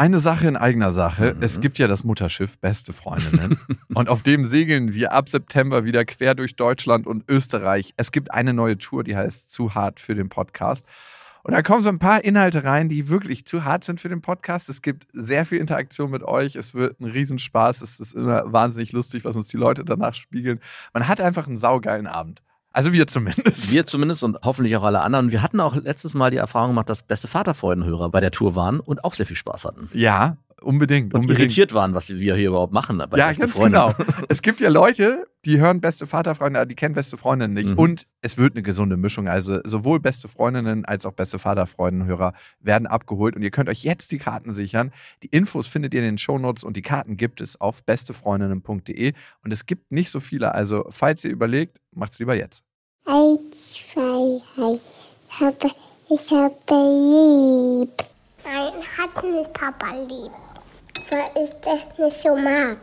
Eine Sache in eigener Sache. Es gibt ja das Mutterschiff Beste Freundinnen und auf dem segeln wir ab September wieder quer durch Deutschland und Österreich. Es gibt eine neue Tour, die heißt Zu hart für den Podcast. Und da kommen so ein paar Inhalte rein, die wirklich zu hart sind für den Podcast. Es gibt sehr viel Interaktion mit euch. Es wird ein Riesenspaß. Es ist immer wahnsinnig lustig, was uns die Leute danach spiegeln. Man hat einfach einen saugeilen Abend. Also wir zumindest. Wir zumindest und hoffentlich auch alle anderen. Wir hatten auch letztes Mal die Erfahrung gemacht, dass Beste Vaterfreudenhörer bei der Tour waren und auch sehr viel Spaß hatten. Ja, unbedingt. Und irritiert waren, was wir hier überhaupt machen. Bei ja, Beste ganz Freunde. Genau. Es gibt ja Leute, die hören Beste Vaterfreunde, die kennen Beste Freundinnen nicht. Und es wird eine gesunde Mischung. Also sowohl Beste Freundinnen als auch Beste Vaterfreundenhörer werden abgeholt. Und ihr könnt euch jetzt die Karten sichern. Die Infos findet ihr in den Shownotes und die Karten gibt es auf bestefreundinnen.de. Und es gibt nicht so viele. Also falls ihr überlegt, macht's lieber jetzt. 1, 2, 3. Ich habe lieb. Nein, hat nicht Papa lieb. Weil ich das nicht so mag.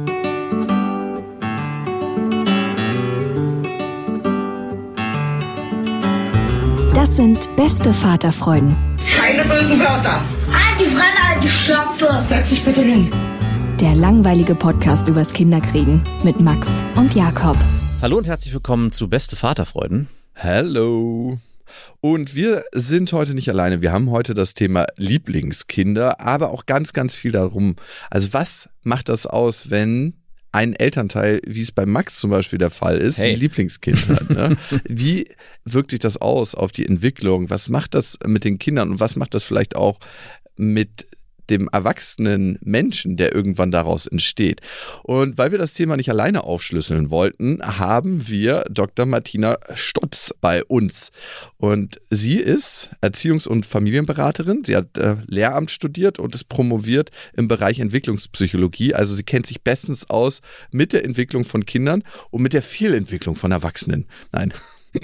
Das sind Beste Vaterfreuden. Keine bösen Wörter. Halt die Fremde, alte Schöpfe. Setz dich bitte hin. Der langweilige Podcast übers Kinderkriegen mit Max und Jakob. Hallo und herzlich willkommen zu Beste Vaterfreuden. Hello. Und wir sind heute nicht alleine. Wir haben heute das Thema Lieblingskinder, aber auch ganz, ganz viel darum. Also was macht das aus, wenn ein Elternteil, wie es bei Max zum Beispiel der Fall ist, ein Lieblingskind hat? Ne? Wie wirkt sich das aus auf die Entwicklung? Was macht das mit den Kindern und was macht das vielleicht auch mit dem erwachsenen Menschen, der irgendwann daraus entsteht? Und weil wir das Thema nicht alleine aufschlüsseln wollten, haben wir Dr. Martina Stotz bei uns. Und sie ist Erziehungs- und Familienberaterin. Sie hat Lehramt studiert und ist promoviert im Bereich Entwicklungspsychologie. Also sie kennt sich bestens aus mit der Entwicklung von Kindern und mit der Fehlentwicklung von Erwachsenen. Nein.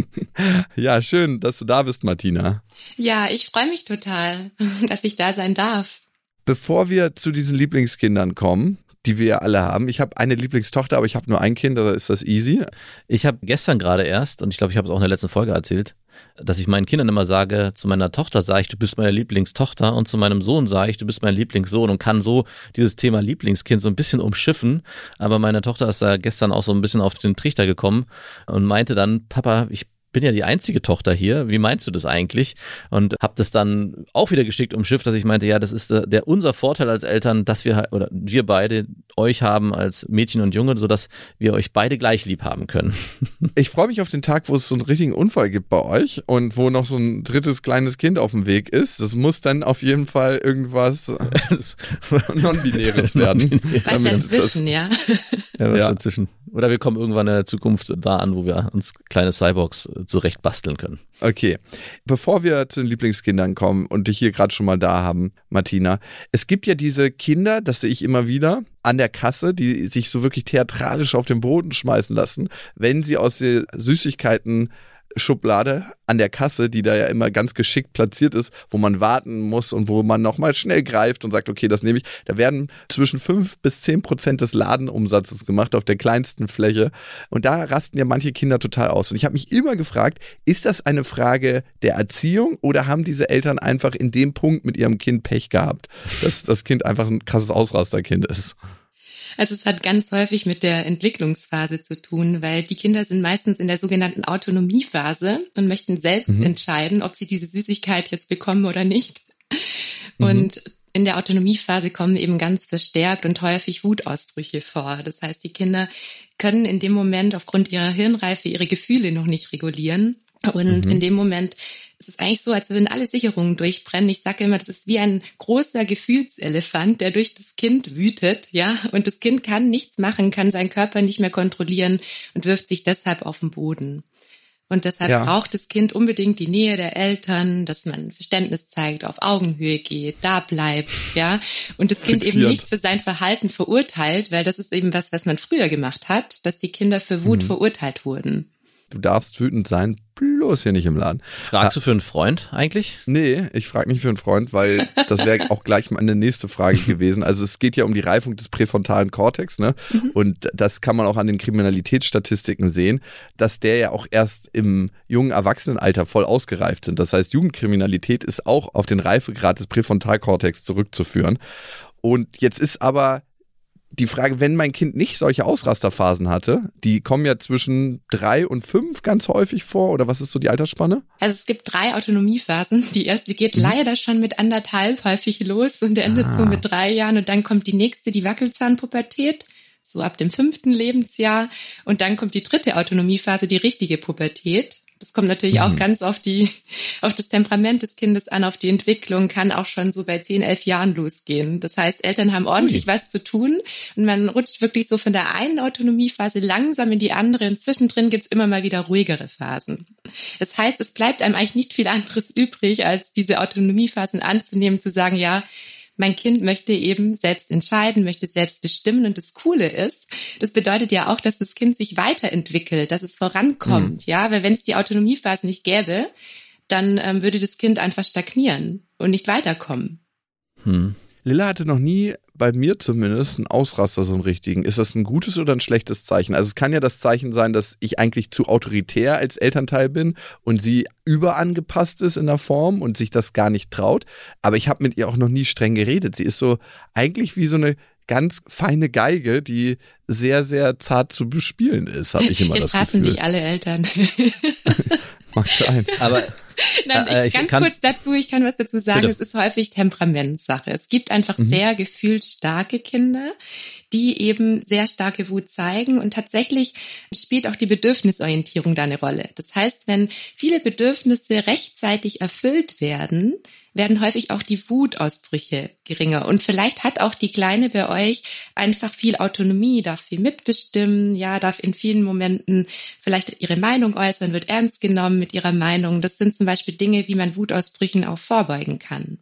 Ja, schön, dass du da bist, Martina. Ja, ich freue mich total, dass ich da sein darf. Bevor wir zu diesen Lieblingskindern kommen, die wir ja alle haben. Ich habe eine Lieblingstochter, aber ich habe nur ein Kind, da ist das easy. Ich habe gestern gerade erst, und ich glaube, ich habe es auch in der letzten Folge erzählt, dass ich meinen Kindern immer sage, zu meiner Tochter sage ich, du bist meine Lieblingstochter, und zu meinem Sohn sage ich, du bist mein Lieblingssohn, und kann so dieses Thema Lieblingskind so ein bisschen umschiffen. Aber meine Tochter ist da gestern auch so ein bisschen auf den Trichter gekommen und meinte dann, Papa, ich bin ja die einzige Tochter hier, wie meinst du das eigentlich? Und habe das dann auch wieder geschickt umschifft, dass ich meinte, ja, das ist unser Vorteil als Eltern, dass wir beide euch haben als Mädchen und Junge, sodass wir euch beide gleich lieb haben können. Ich freue mich auf den Tag, wo es so einen richtigen Unfall gibt bei euch und wo noch so ein drittes kleines Kind auf dem Weg ist. Das muss dann auf jeden Fall irgendwas Non-Binäres werden. Was dazwischen, ja. Ja, was dazwischen. Oder wir kommen irgendwann in der Zukunft da an, wo wir uns kleine Cyborgs zurecht basteln können. Okay, bevor wir zu den Lieblingskindern kommen und dich hier gerade schon mal da haben, Martina, es gibt ja diese Kinder, das sehe ich immer wieder, an der Kasse, die sich so wirklich theatralisch auf den Boden schmeißen lassen, wenn sie aus der Süßigkeiten-Schublade an der Kasse, die da ja immer ganz geschickt platziert ist, wo man warten muss und wo man nochmal schnell greift und sagt, okay, das nehme ich. Da werden zwischen 5-10% des Ladenumsatzes gemacht auf der kleinsten Fläche. Und da rasten ja manche Kinder total aus. Und ich habe mich immer gefragt, ist das eine Frage der Erziehung oder haben diese Eltern einfach in dem Punkt mit ihrem Kind Pech gehabt, dass das Kind einfach ein krasses Ausrasterkind ist? Also es hat ganz häufig mit der Entwicklungsphase zu tun, weil die Kinder sind meistens in der sogenannten Autonomiephase und möchten selbst entscheiden, ob sie diese Süßigkeit jetzt bekommen oder nicht. Und in der Autonomiephase kommen eben ganz verstärkt und häufig Wutausbrüche vor. Das heißt, die Kinder können in dem Moment aufgrund ihrer Hirnreife ihre Gefühle noch nicht regulieren. Und in dem Moment ist es eigentlich so, als würden alle Sicherungen durchbrennen. Ich sage immer, das ist wie ein großer Gefühlselefant, der durch das Kind wütet, ja. Und das Kind kann nichts machen, kann seinen Körper nicht mehr kontrollieren und wirft sich deshalb auf den Boden. Und deshalb braucht das Kind unbedingt die Nähe der Eltern, dass man Verständnis zeigt, auf Augenhöhe geht, da bleibt, ja. Und das Kind eben nicht für sein Verhalten verurteilt, weil das ist eben was man früher gemacht hat, dass die Kinder für Wut verurteilt wurden. du darfst wütend sein, bloß hier nicht im Laden. Fragst du für einen Freund eigentlich? Nee, ich frage nicht für einen Freund, weil das wäre auch gleich meine nächste Frage gewesen. Also es geht ja um die Reifung des präfrontalen Kortex, ne? Und das kann man auch an den Kriminalitätsstatistiken sehen, dass der ja auch erst im jungen Erwachsenenalter voll ausgereift sind. Das heißt, Jugendkriminalität ist auch auf den Reifegrad des Präfrontalkortex zurückzuführen. Und jetzt ist aber die Frage, wenn mein Kind nicht solche Ausrasterphasen hatte, die kommen ja zwischen 3 und 5 ganz häufig vor, oder was ist so die Altersspanne? Also es gibt 3 Autonomiephasen. Die erste geht leider schon mit 1,5 häufig los und endet so mit 3 Jahren und dann kommt die nächste, die Wackelzahnpubertät, so ab dem 5. Lebensjahr und dann kommt die 3. Autonomiephase, die richtige Pubertät. Das kommt natürlich auch ganz auf das Temperament des Kindes an, auf die Entwicklung, kann auch schon so bei 10, 11 Jahren losgehen. Das heißt, Eltern haben ordentlich was zu tun und man rutscht wirklich so von der einen Autonomiephase langsam in die andere und zwischendrin gibt's immer mal wieder ruhigere Phasen. Das heißt, es bleibt einem eigentlich nicht viel anderes übrig, als diese Autonomiephasen anzunehmen, zu sagen, ja, mein Kind möchte eben selbst entscheiden, möchte selbst bestimmen und das Coole ist, das bedeutet ja auch, dass das Kind sich weiterentwickelt, dass es vorankommt, ja, weil wenn es die Autonomiephase nicht gäbe, dann würde das Kind einfach stagnieren und nicht weiterkommen. Lilla hatte noch nie, bei mir zumindest, einen Ausraster, so einen richtigen. Ist das ein gutes oder ein schlechtes Zeichen? Also es kann ja das Zeichen sein, dass ich eigentlich zu autoritär als Elternteil bin und sie überangepasst ist in der Form und sich das gar nicht traut. Aber ich habe mit ihr auch noch nie streng geredet. Sie ist so eigentlich wie so eine ganz feine Geige, die sehr, sehr zart zu bespielen ist, habe ich immer das Gefühl. Jetzt hassen dich alle Eltern. Mag sein. Aber Nein, kurz dazu, ich kann was dazu sagen, bitte. Es ist häufig Temperamentssache. Es gibt einfach sehr gefühlsstarke Kinder, die eben sehr starke Wut zeigen und tatsächlich spielt auch die Bedürfnisorientierung da eine Rolle. Das heißt, wenn viele Bedürfnisse rechtzeitig erfüllt werden, werden häufig auch die Wutausbrüche geringer. Und vielleicht hat auch die Kleine bei euch einfach viel Autonomie, darf viel mitbestimmen, ja, darf in vielen Momenten vielleicht ihre Meinung äußern, wird ernst genommen mit ihrer Meinung. Das sind zum Beispiel Dinge, wie man Wutausbrüchen auch vorbeugen kann.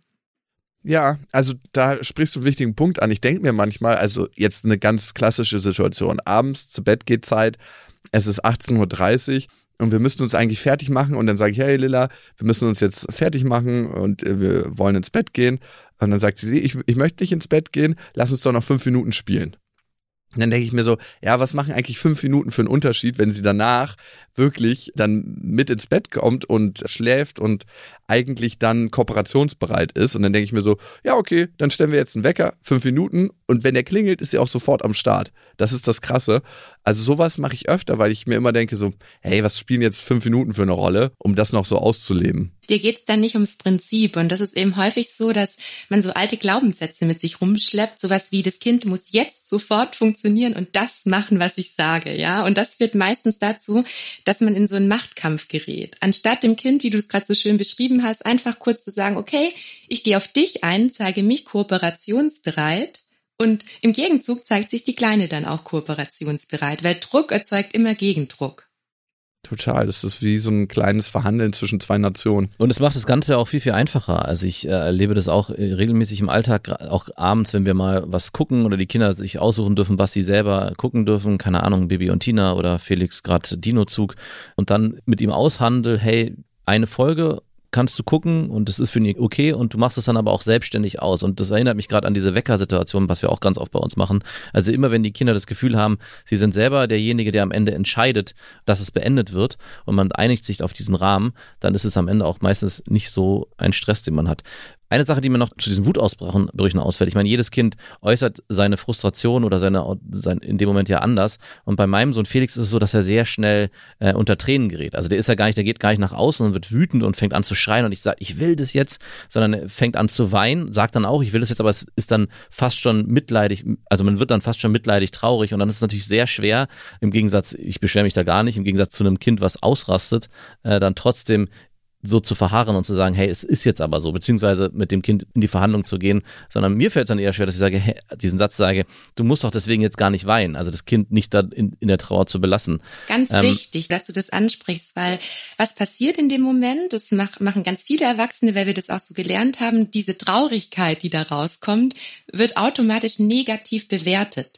Ja, also da sprichst du einen wichtigen Punkt an. Ich denke mir manchmal, also jetzt eine ganz klassische Situation. Abends zu Bett geht Zeit, es ist 18:30 Uhr. Und wir müssen uns eigentlich fertig machen und dann sage ich, hey Lilla, wir müssen uns jetzt fertig machen und wir wollen ins Bett gehen. Und dann sagt sie, ich möchte nicht ins Bett gehen, lass uns doch noch 5 Minuten spielen. Und dann denke ich mir so, ja, was machen eigentlich 5 Minuten für einen Unterschied, wenn sie danach wirklich dann mit ins Bett kommt und schläft und eigentlich dann kooperationsbereit ist. Und dann denke ich mir so, ja okay, dann stellen wir jetzt einen Wecker, 5 Minuten und wenn der klingelt, ist sie auch sofort am Start. Das ist das Krasse. Also sowas mache ich öfter, weil ich mir immer denke so, hey, was spielen jetzt 5 Minuten für eine Rolle, um das noch so auszuleben? Dir geht's dann nicht ums Prinzip und das ist eben häufig so, dass man so alte Glaubenssätze mit sich rumschleppt, sowas wie das Kind muss jetzt sofort funktionieren und das machen, was ich sage, ja. Und das führt meistens dazu, dass man in so einen Machtkampf gerät. Anstatt dem Kind, wie du es gerade so schön beschrieben hast, einfach kurz zu sagen, okay, ich gehe auf dich ein, zeige mich kooperationsbereit und im Gegenzug zeigt sich die Kleine dann auch kooperationsbereit, weil Druck erzeugt immer Gegendruck. Total, das ist wie so ein kleines Verhandeln zwischen 2 Nationen. Und es macht das Ganze auch viel, viel einfacher. Also ich erlebe das auch regelmäßig im Alltag, auch abends, wenn wir mal was gucken oder die Kinder sich aussuchen dürfen, was sie selber gucken dürfen, keine Ahnung, Bibi und Tina oder Felix gerade Dinozug und dann mit ihm aushandel, hey, eine Folge kannst du gucken und das ist für ihn okay und du machst es dann aber auch selbstständig aus und das erinnert mich gerade an diese Wecker-Situation, was wir auch ganz oft bei uns machen. Also immer wenn die Kinder das Gefühl haben, sie sind selber derjenige, der am Ende entscheidet, dass es beendet wird und man einigt sich auf diesen Rahmen, dann ist es am Ende auch meistens nicht so ein Stress, den man hat. Eine Sache, die mir noch zu diesen Wutausbrüchen ausfällt, ich meine, jedes Kind äußert seine Frustration oder sein in dem Moment ja anders und bei meinem Sohn Felix ist es so, dass er sehr schnell unter Tränen gerät. Also der geht gar nicht nach außen und wird wütend und fängt an zu schreien und ich sage, ich will das jetzt, sondern er fängt an zu weinen, sagt dann auch, ich will das jetzt, aber es ist dann fast schon mitleidig, also man wird dann fast schon mitleidig traurig und dann ist es natürlich sehr schwer, im Gegensatz, ich beschwere mich da gar nicht, im Gegensatz zu einem Kind, was ausrastet, dann trotzdem so zu verharren und zu sagen, hey, es ist jetzt aber so, beziehungsweise mit dem Kind in die Verhandlung zu gehen, sondern mir fällt es dann eher schwer, dass ich sage, hey, diesen Satz sage, du musst doch deswegen jetzt gar nicht weinen, also das Kind nicht da in der Trauer zu belassen. Ganz wichtig, dass du das ansprichst, weil was passiert in dem Moment, das machen ganz viele Erwachsene, weil wir das auch so gelernt haben, diese Traurigkeit, die da rauskommt, wird automatisch negativ bewertet.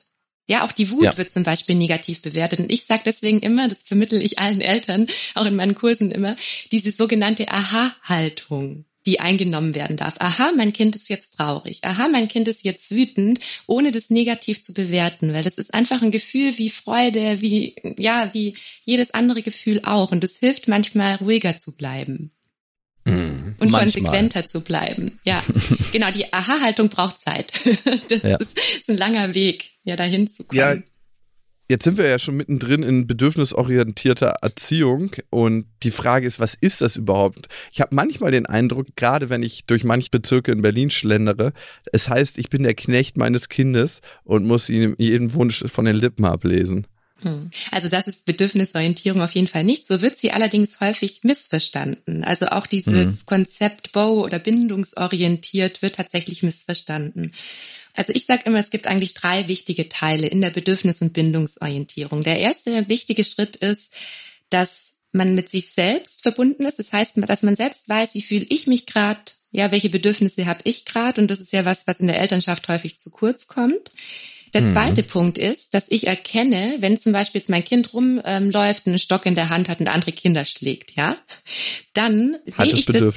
Ja, auch die Wut wird zum Beispiel negativ bewertet. Und ich sage deswegen immer, das vermittle ich allen Eltern, auch in meinen Kursen immer, diese sogenannte Aha-Haltung, die eingenommen werden darf. Aha, mein Kind ist jetzt traurig. Aha, mein Kind ist jetzt wütend, ohne das negativ zu bewerten. Weil das ist einfach ein Gefühl wie Freude, wie jedes andere Gefühl auch. Und das hilft manchmal, ruhiger zu bleiben. Und konsequenter zu bleiben. Ja, genau, die Aha-Haltung braucht Zeit. Das ist ein langer Weg, dahin zu kommen. Ja, jetzt sind wir ja schon mittendrin in bedürfnisorientierter Erziehung und die Frage ist, was ist das überhaupt? Ich habe manchmal den Eindruck, gerade wenn ich durch manche Bezirke in Berlin schlendere, es heißt, ich bin der Knecht meines Kindes und muss ihm jeden Wunsch von den Lippen ablesen. Also das ist Bedürfnisorientierung auf jeden Fall nicht. So wird sie allerdings häufig missverstanden. Also auch dieses Konzept BOW oder bindungsorientiert wird tatsächlich missverstanden. Also ich sage immer, es gibt eigentlich 3 wichtige Teile in der Bedürfnis- und Bindungsorientierung. Der erste wichtige Schritt ist, dass man mit sich selbst verbunden ist. Das heißt, dass man selbst weiß, wie fühle ich mich gerade, welche Bedürfnisse habe ich gerade. Und das ist ja was in der Elternschaft häufig zu kurz kommt. Der zweite Punkt ist, dass ich erkenne, wenn zum Beispiel jetzt mein Kind rumläuft, einen Stock in der Hand hat und andere Kinder schlägt, dann sehe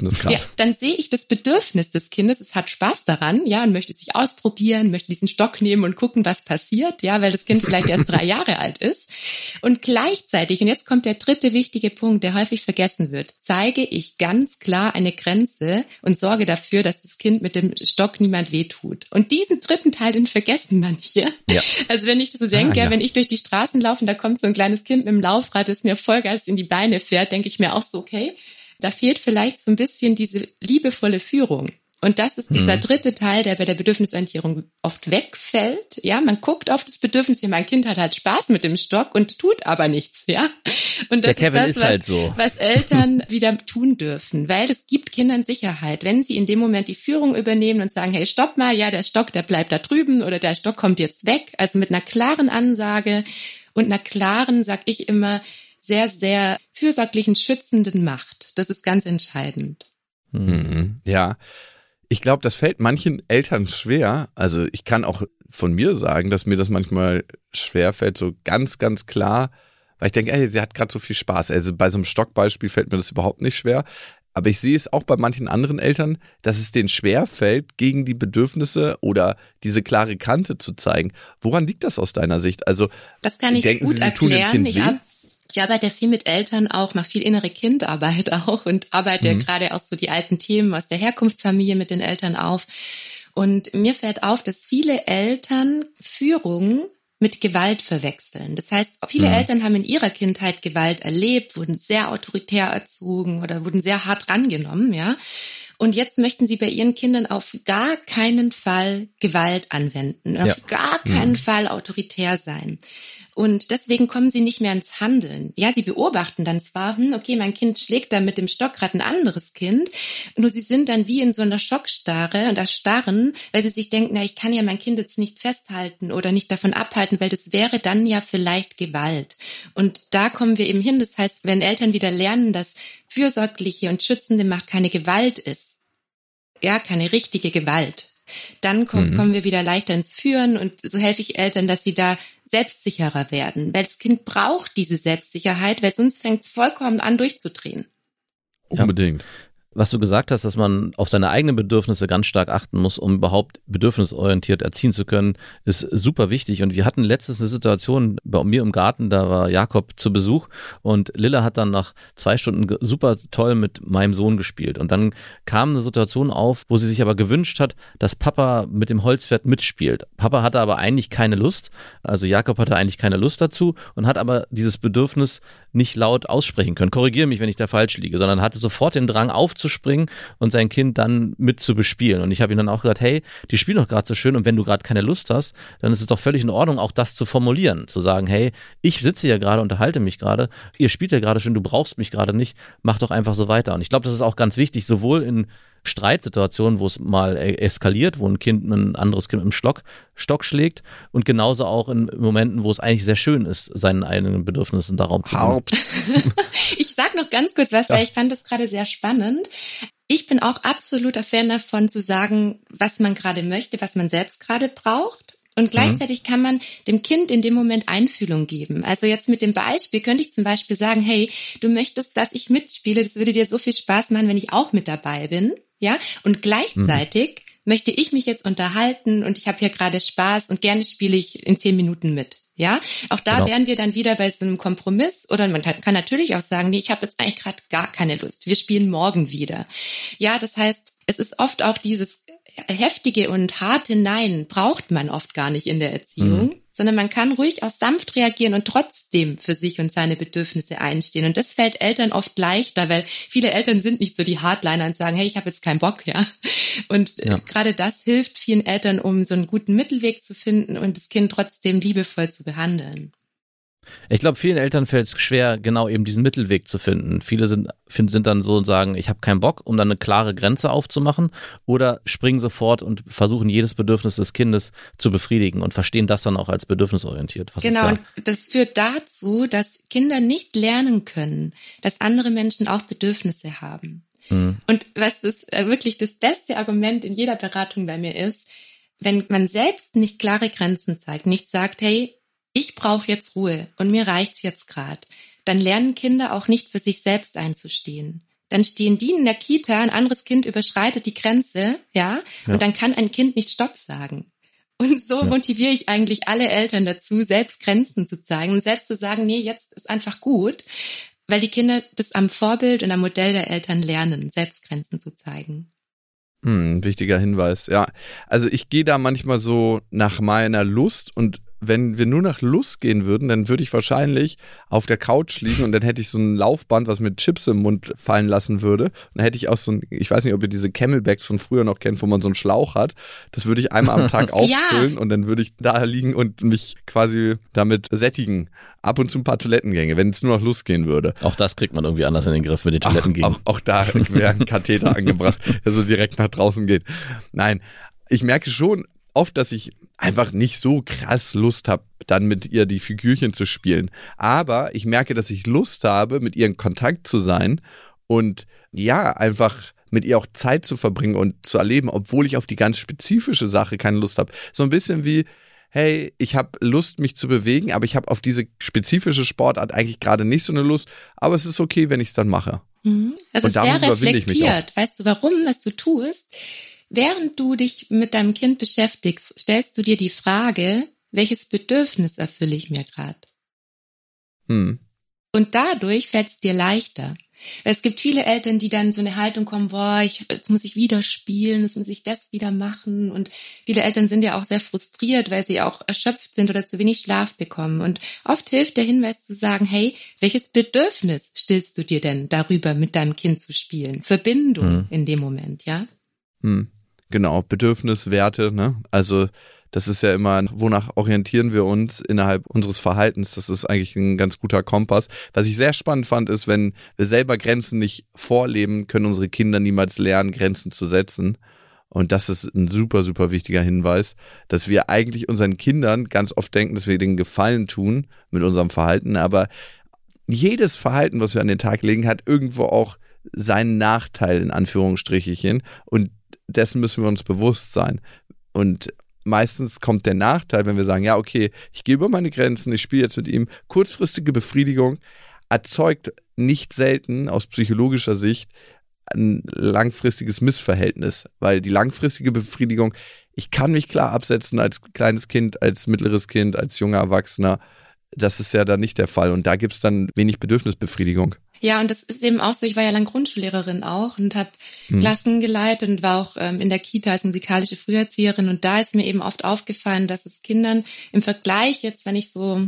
ich das Bedürfnis des Kindes. Es hat Spaß daran, und möchte sich ausprobieren, möchte diesen Stock nehmen und gucken, was passiert, weil das Kind vielleicht erst 3 Jahre alt ist. Und gleichzeitig, und jetzt kommt der dritte wichtige Punkt, der häufig vergessen wird, zeige ich ganz klar eine Grenze und sorge dafür, dass das Kind mit dem Stock niemand wehtut. Und diesen dritten Teil, den vergessen manche. Ja. Also wenn ich so denke, wenn ich durch die Straßen laufe und da kommt so ein kleines Kind mit dem Laufrad, das mir Vollgas in die Beine fährt, denke ich mir auch so, okay, da fehlt vielleicht so ein bisschen diese liebevolle Führung. Und das ist dieser dritte Teil, der bei der Bedürfnisorientierung oft wegfällt. Man guckt auf das Bedürfnis, mein Kind hat halt Spaß mit dem Stock und tut aber nichts, Und das ist das, was Eltern wieder tun dürfen, weil es gibt Kindern Sicherheit, wenn sie in dem Moment die Führung übernehmen und sagen, hey, stopp mal, der Stock, der bleibt da drüben oder der Stock kommt jetzt weg. Also mit einer klaren Ansage und einer klaren, sag ich immer, sehr, sehr fürsorglichen, schützenden Macht. Das ist ganz entscheidend. Ja. Ich glaube, das fällt manchen Eltern schwer. Also ich kann auch von mir sagen, dass mir das manchmal schwer fällt, so ganz, ganz klar, weil ich denke, sie hat gerade so viel Spaß. Also bei so einem Stockbeispiel fällt mir das überhaupt nicht schwer. Aber ich sehe es auch bei manchen anderen Eltern, dass es denen schwer fällt, gegen die Bedürfnisse oder diese klare Kante zu zeigen. Woran liegt das aus deiner Sicht? Also das kann ich gut erklären. Ich arbeite viel mit Eltern auch, mache viel innere Kindarbeit auch und arbeite gerade auch so die alten Themen aus der Herkunftsfamilie mit den Eltern auf. Und mir fällt auf, dass viele Eltern Führung mit Gewalt verwechseln. Das heißt, viele Eltern haben in ihrer Kindheit Gewalt erlebt, wurden sehr autoritär erzogen oder wurden sehr hart rangenommen, Und jetzt möchten sie bei ihren Kindern auf gar keinen Fall Gewalt anwenden, auf gar keinen Fall autoritär sein. Und deswegen kommen sie nicht mehr ins Handeln. Sie beobachten dann zwar, okay, mein Kind schlägt da mit dem Stock gerade ein anderes Kind, nur sie sind dann wie in so einer Schockstarre und erstarren, weil sie sich denken, ich kann ja mein Kind jetzt nicht festhalten oder nicht davon abhalten, weil das wäre dann ja vielleicht Gewalt. Und da kommen wir eben hin. Das heißt, wenn Eltern wieder lernen, dass fürsorgliche und schützende Macht keine Gewalt ist, keine richtige Gewalt, dann kommen wir wieder leichter ins Führen und so helfe ich Eltern, dass sie da selbstsicherer werden, weil das Kind braucht diese Selbstsicherheit, weil sonst fängt es vollkommen an durchzudrehen. Unbedingt. Was du gesagt hast, dass man auf seine eigenen Bedürfnisse ganz stark achten muss, um überhaupt bedürfnisorientiert erziehen zu können, ist super wichtig. Und wir hatten letztens eine Situation bei mir im Garten, da war Jakob zu Besuch und Lilla hat dann nach 2 Stunden super toll mit meinem Sohn gespielt. Und dann kam eine Situation auf, wo sie sich aber gewünscht hat, dass Papa mit dem Holzpferd mitspielt. Papa hatte aber eigentlich keine Lust, also Jakob hatte eigentlich keine Lust dazu und hat aber dieses Bedürfnis nicht laut aussprechen können. Korrigiere mich, wenn ich da falsch liege, sondern hatte sofort den Drang aufzuspringen und sein Kind dann mit zu bespielen. Und ich habe ihm dann auch gesagt, hey, die spielen doch gerade so schön und wenn du gerade keine Lust hast, dann ist es doch völlig in Ordnung, auch das zu formulieren, zu sagen, hey, ich sitze hier gerade, unterhalte mich gerade, ihr spielt ja gerade schön, du brauchst mich gerade nicht, mach doch einfach so weiter. Und ich glaube, das ist auch ganz wichtig, sowohl in Streitsituationen, wo es mal eskaliert, wo ein Kind ein anderes Kind mit dem Stock schlägt und genauso auch in Momenten, wo es eigentlich sehr schön ist, seinen eigenen Bedürfnissen da Raum zu geben. Ich sag noch ganz kurz was, weil ich fand das gerade sehr spannend. Ich bin auch absoluter Fan davon zu sagen, was man gerade möchte, was man selbst gerade braucht. Und gleichzeitig kann man dem Kind in dem Moment Einfühlung geben. Also jetzt mit dem Beispiel könnte ich zum Beispiel sagen, hey, du möchtest, dass ich mitspiele, das würde dir so viel Spaß machen, wenn ich auch mit dabei bin, ja? Und gleichzeitig möchte ich mich jetzt unterhalten und ich habe hier gerade Spaß und gerne spiele ich in 10 Minuten mit. Ja, auch da wären wir dann wieder bei so einem Kompromiss oder man kann natürlich auch sagen, nee, ich habe jetzt eigentlich gerade gar keine Lust. Wir spielen morgen wieder. Ja, das heißt, es ist oft auch dieses heftige und harte Nein braucht man oft gar nicht in der Erziehung, sondern man kann ruhig auch sanft reagieren und trotzdem für sich und seine Bedürfnisse einstehen. Und das fällt Eltern oft leichter, weil viele Eltern sind nicht so die Hardliner und sagen, hey, ich habe jetzt keinen Bock, ja. Und gerade das hilft vielen Eltern, um so einen guten Mittelweg zu finden und das Kind trotzdem liebevoll zu behandeln. Ich glaube, vielen Eltern fällt es schwer, genau eben diesen Mittelweg zu finden. Viele sind dann so und sagen, ich habe keinen Bock, um dann eine klare Grenze aufzumachen, oder springen sofort und versuchen, jedes Bedürfnis des Kindes zu befriedigen und verstehen das dann auch als bedürfnisorientiert. Genau, und das führt dazu, dass Kinder nicht lernen können, dass andere Menschen auch Bedürfnisse haben. Und was das wirklich das beste Argument in jeder Beratung bei mir ist, wenn man selbst nicht klare Grenzen zeigt, nicht sagt, hey, ich brauche jetzt Ruhe und mir reicht's jetzt gerade, dann lernen Kinder auch nicht für sich selbst einzustehen. Dann stehen die in der Kita, ein anderes Kind überschreitet die Grenze, ja, und dann kann ein Kind nicht Stopp sagen. Und so motiviere ich eigentlich alle Eltern dazu, selbst Grenzen zu zeigen und selbst zu sagen, nee, jetzt ist einfach gut, weil die Kinder das am Vorbild und am Modell der Eltern lernen, selbst Grenzen zu zeigen. Wichtiger Hinweis, ja. Also ich gehe da manchmal so nach meiner Lust und wenn wir nur nach Lust gehen würden, dann würde ich wahrscheinlich auf der Couch liegen und dann hätte ich so ein Laufband, was mit Chips im Mund fallen lassen würde. Und dann hätte ich auch so ein, ich weiß nicht, ob ihr diese Camelbacks von früher noch kennt, wo man so einen Schlauch hat. Das würde ich einmal am Tag auffüllen und dann würde ich da liegen und mich quasi damit sättigen. Ab und zu ein paar Toilettengänge, wenn es nur nach Lust gehen würde. Auch das kriegt man irgendwie anders in den Griff mit den Toilettengängen. Auch da wäre ein Katheter angebracht, der so direkt nach draußen geht. Nein, ich merke schon oft, dass ich einfach nicht so krass Lust habe, dann mit ihr die Figürchen zu spielen. Aber ich merke, dass ich Lust habe, mit ihr in Kontakt zu sein und ja, einfach mit ihr auch Zeit zu verbringen und zu erleben, obwohl ich auf die ganz spezifische Sache keine Lust habe. So ein bisschen wie, hey, ich habe Lust, mich zu bewegen, aber ich habe auf diese spezifische Sportart eigentlich gerade nicht so eine Lust, aber es ist okay, wenn ich es dann mache. Also und damit sehr überwinde ich mich auch. reflektiert. Weißt du warum, was du tust? Während du dich mit deinem Kind beschäftigst, stellst du dir die Frage, welches Bedürfnis erfülle ich mir gerade? Und dadurch fällt es dir leichter. Weil es gibt viele Eltern, die dann so eine Haltung kommen, boah, jetzt muss ich wieder spielen, jetzt muss ich das wieder machen. Und viele Eltern sind ja auch sehr frustriert, weil sie auch erschöpft sind oder zu wenig Schlaf bekommen. Und oft hilft der Hinweis zu sagen, hey, welches Bedürfnis stillst du dir denn darüber, mit deinem Kind zu spielen? Verbindung in dem Moment, ja? Genau, Bedürfniswerte, ne? Also das ist ja immer, wonach orientieren wir uns innerhalb unseres Verhaltens? Das ist eigentlich ein ganz guter Kompass. Was ich sehr spannend fand, ist, wenn wir selber Grenzen nicht vorleben, können unsere Kinder niemals lernen, Grenzen zu setzen. Und das ist ein super, super wichtiger Hinweis, dass wir eigentlich unseren Kindern ganz oft denken, dass wir denen Gefallen tun mit unserem Verhalten. Aber jedes Verhalten, was wir an den Tag legen, hat irgendwo auch seinen Nachteil, in Anführungsstrichen. Und dessen müssen wir uns bewusst sein. Und meistens kommt der Nachteil, wenn wir sagen, ja, okay, ich gehe über meine Grenzen, ich spiele jetzt mit ihm. Kurzfristige Befriedigung erzeugt nicht selten aus psychologischer Sicht ein langfristiges Missverhältnis, weil die langfristige Befriedigung, ich kann mich klar absetzen als kleines Kind, als mittleres Kind, als junger Erwachsener. Das ist ja dann nicht der Fall und da gibt es dann wenig Bedürfnisbefriedigung. Ja, und das ist eben auch so, ich war ja lang Grundschullehrerin auch und habe Klassen geleitet und war auch in der Kita als musikalische Früherzieherin und da ist mir eben oft aufgefallen, dass es Kindern im Vergleich jetzt, wenn ich so,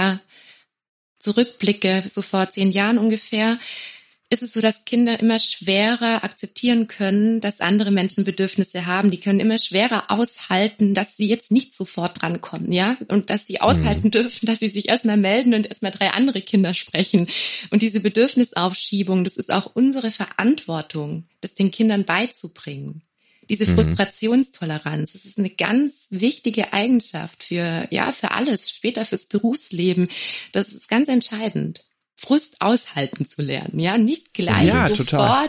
zurückblicke, so vor 10 Jahren ungefähr, ist es so, dass Kinder immer schwerer akzeptieren können, dass andere Menschen Bedürfnisse haben. Die können immer schwerer aushalten, dass sie jetzt nicht sofort drankommen, ja? Und dass sie aushalten dürfen, dass sie sich erstmal melden und erstmal 3 andere Kinder sprechen. Und diese Bedürfnisaufschiebung, das ist auch unsere Verantwortung, das den Kindern beizubringen. Diese Frustrationstoleranz, das ist eine ganz wichtige Eigenschaft für alles, später fürs Berufsleben. Das ist ganz entscheidend. Frust aushalten zu lernen, ja, nicht gleich sofort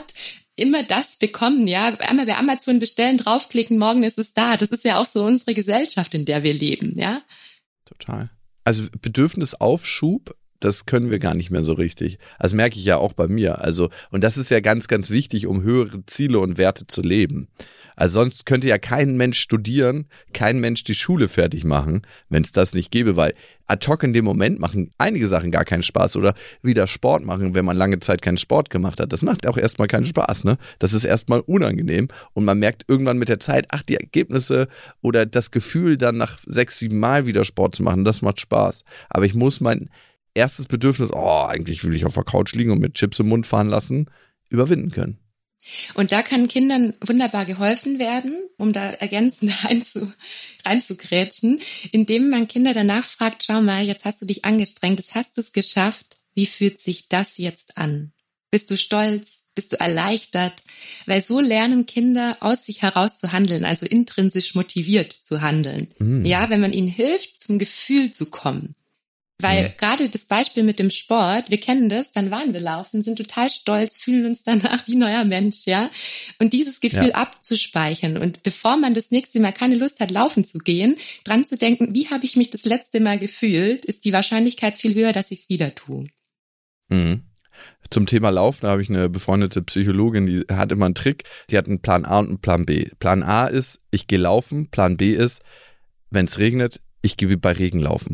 immer das bekommen, ja. Einmal bei Amazon bestellen, draufklicken, morgen ist es da. Das ist ja auch so unsere Gesellschaft, in der wir leben, ja. Total. Also Bedürfnisaufschub, das können wir gar nicht mehr so richtig. Das merke ich ja auch bei mir. Also, und das ist ja ganz, ganz wichtig, um höhere Ziele und Werte zu leben. Also sonst könnte ja kein Mensch studieren, kein Mensch die Schule fertig machen, wenn es das nicht gäbe, weil ad hoc in dem Moment machen einige Sachen gar keinen Spaß oder wieder Sport machen, wenn man lange Zeit keinen Sport gemacht hat. Das macht auch erstmal keinen Spaß, ne? Das ist erstmal unangenehm und man merkt irgendwann mit der Zeit, ach, die Ergebnisse oder das Gefühl, dann nach 6, 7 Mal wieder Sport zu machen, das macht Spaß. Aber ich muss mein erstes Bedürfnis, eigentlich will ich auf der Couch liegen und mit Chips im Mund fahren lassen, überwinden können. Und da kann Kindern wunderbar geholfen werden, um da ergänzend reinzugrätschen, indem man Kinder danach fragt, schau mal, jetzt hast du dich angestrengt, jetzt hast du es geschafft, wie fühlt sich das jetzt an? Bist du stolz? Bist du erleichtert? Weil so lernen Kinder aus sich heraus zu handeln, also intrinsisch motiviert zu handeln. Ja, wenn man ihnen hilft, zum Gefühl zu kommen. Weil gerade das Beispiel mit dem Sport, wir kennen das, dann waren wir laufen, sind total stolz, fühlen uns danach wie neuer Mensch, ja. Und dieses Gefühl abzuspeichern und bevor man das nächste Mal keine Lust hat, laufen zu gehen, dran zu denken, wie habe ich mich das letzte Mal gefühlt, ist die Wahrscheinlichkeit viel höher, dass ich es wieder tue. Mhm. Zum Thema Laufen habe ich eine befreundete Psychologin, die hat immer einen Trick, die hat einen Plan A und einen Plan B. Plan A ist, ich gehe laufen, Plan B ist, wenn es regnet, ich gehe bei Regen laufen.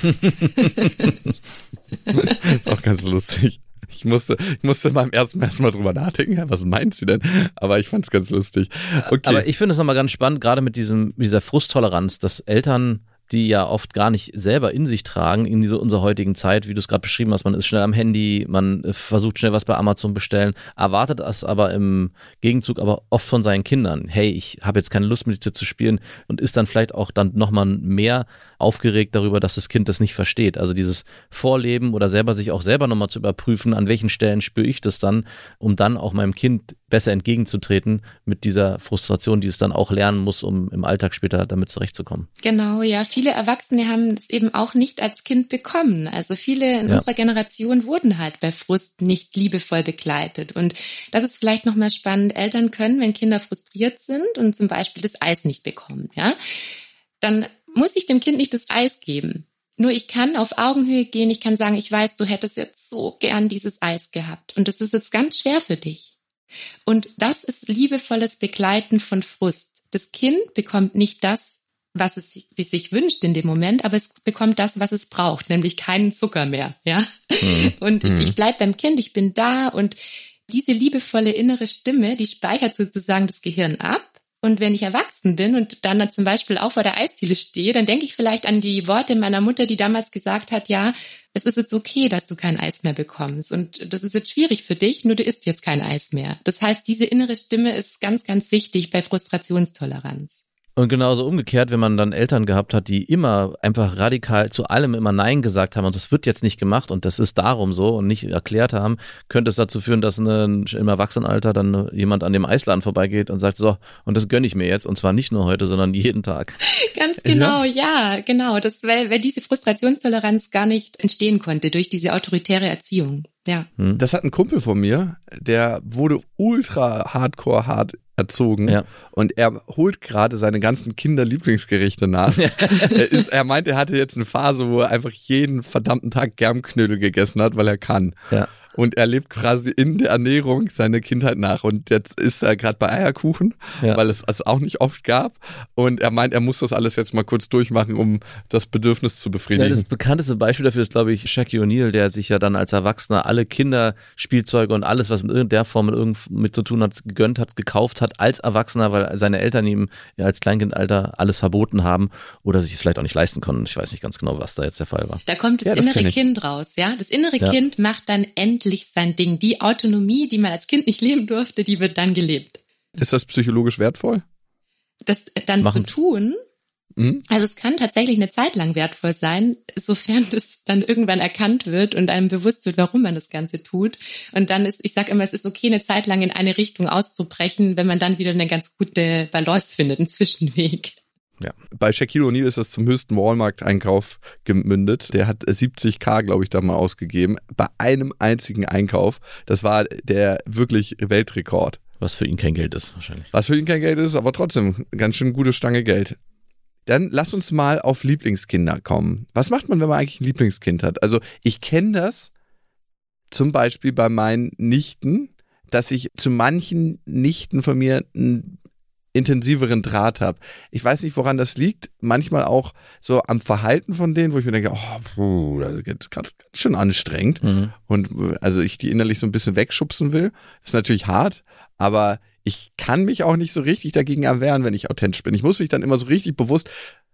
Auch ganz lustig. Ich musste beim ersten Mal drüber nachdenken, was meint sie denn? Aber ich fand es ganz lustig. Okay. Aber ich finde es nochmal ganz spannend, gerade mit dieser Frusttoleranz, dass Eltern, die ja oft gar nicht selber in sich tragen, in unserer heutigen Zeit, wie du es gerade beschrieben hast, man ist schnell am Handy, man versucht schnell was bei Amazon bestellen, erwartet das aber im Gegenzug aber oft von seinen Kindern. Hey, ich habe jetzt keine Lust mit dir zu spielen und ist dann vielleicht auch dann nochmal mehr aufgeregt darüber, dass das Kind das nicht versteht. Also dieses Vorleben oder sich auch selber nochmal zu überprüfen, an welchen Stellen spüre ich das dann, um dann auch meinem Kind besser entgegenzutreten mit dieser Frustration, die es dann auch lernen muss, um im Alltag später damit zurechtzukommen. Genau, ja. Viele Erwachsene haben es eben auch nicht als Kind bekommen. Also viele in unserer Generation wurden halt bei Frust nicht liebevoll begleitet. Und das ist vielleicht nochmal spannend. Eltern können, wenn Kinder frustriert sind und zum Beispiel das Eis nicht bekommen, ja, dann muss ich dem Kind nicht das Eis geben. Nur ich kann auf Augenhöhe gehen, ich kann sagen, ich weiß, du hättest jetzt so gern dieses Eis gehabt. Und das ist jetzt ganz schwer für dich. Und das ist liebevolles Begleiten von Frust. Das Kind bekommt nicht das, was es sich wünscht in dem Moment, aber es bekommt das, was es braucht, nämlich keinen Zucker mehr, ja. Und ich bleib beim Kind, ich bin da und diese liebevolle innere Stimme, die speichert sozusagen das Gehirn ab. Und wenn ich erwachsen bin und dann zum Beispiel auch vor der Eisdiele stehe, dann denke ich vielleicht an die Worte meiner Mutter, die damals gesagt hat, ja, es ist jetzt okay, dass du kein Eis mehr bekommst. Und das ist jetzt schwierig für dich, nur du isst jetzt kein Eis mehr. Das heißt, diese innere Stimme ist ganz, ganz wichtig bei Frustrationstoleranz. Und genauso umgekehrt, wenn man dann Eltern gehabt hat, die immer einfach radikal zu allem immer Nein gesagt haben und das wird jetzt nicht gemacht und das ist darum so und nicht erklärt haben, könnte es dazu führen, dass im Erwachsenenalter dann jemand an dem Eisladen vorbeigeht und sagt, so, und das gönne ich mir jetzt und zwar nicht nur heute, sondern jeden Tag. Ganz genau, ja genau. Das, weil diese Frustrationstoleranz gar nicht entstehen konnte durch diese autoritäre Erziehung. Ja. Das hat ein Kumpel von mir, der wurde ultra hardcore erzogen und er holt gerade seine ganzen Kinderlieblingsgerichte nach. Er meint, er hatte jetzt eine Phase, wo er einfach jeden verdammten Tag Germknödel gegessen hat, weil er kann. Ja. Und er lebt quasi in der Ernährung seine Kindheit nach. Und jetzt ist er gerade bei Eierkuchen, weil es auch nicht oft gab. Und er meint, er muss das alles jetzt mal kurz durchmachen, um das Bedürfnis zu befriedigen. Ja, das bekannteste Beispiel dafür ist, glaube ich, Shaquille O'Neal, der sich ja dann als Erwachsener alle Kinderspielzeuge und alles, was in irgendeiner Form mit zu tun hat, gegönnt hat, gekauft hat, als Erwachsener, weil seine Eltern ihm als Kleinkindalter alles verboten haben oder sich es vielleicht auch nicht leisten konnten. Ich weiß nicht ganz genau, was da jetzt der Fall war. Da kommt das innere Kind raus, ja. Das innere Kind macht dann endlich sein Ding. Die Autonomie, die man als Kind nicht leben durfte, die wird dann gelebt. Ist das psychologisch wertvoll? Das dann zu tun, also es kann tatsächlich eine Zeit lang wertvoll sein, sofern das dann irgendwann erkannt wird und einem bewusst wird, warum man das Ganze tut. Und dann ist, ich sage immer, es ist okay, eine Zeit lang in eine Richtung auszubrechen, wenn man dann wieder eine ganz gute Balance findet, einen Zwischenweg. Ja. Bei Shaquille O'Neal ist das zum höchsten Walmart-Einkauf gemündet. Der hat 70.000, glaube ich, da mal ausgegeben. Bei einem einzigen Einkauf. Das war der wirklich Weltrekord. Was für ihn kein Geld ist, wahrscheinlich. Was für ihn kein Geld ist, aber trotzdem ganz schön gute Stange Geld. Dann lass uns mal auf Lieblingskinder kommen. Was macht man, wenn man eigentlich ein Lieblingskind hat? Also ich kenne das zum Beispiel bei meinen Nichten, dass ich zu manchen Nichten von mir einen intensiveren Draht habe. Ich weiß nicht, woran das liegt. Manchmal auch so am Verhalten von denen, wo ich mir denke, das ist gerade ganz schön anstrengend. Mhm. Und also ich die innerlich so ein bisschen wegschubsen will. Das ist natürlich hart, aber ich kann mich auch nicht so richtig dagegen erwehren, wenn ich authentisch bin. Ich muss mich dann immer so richtig bewusst,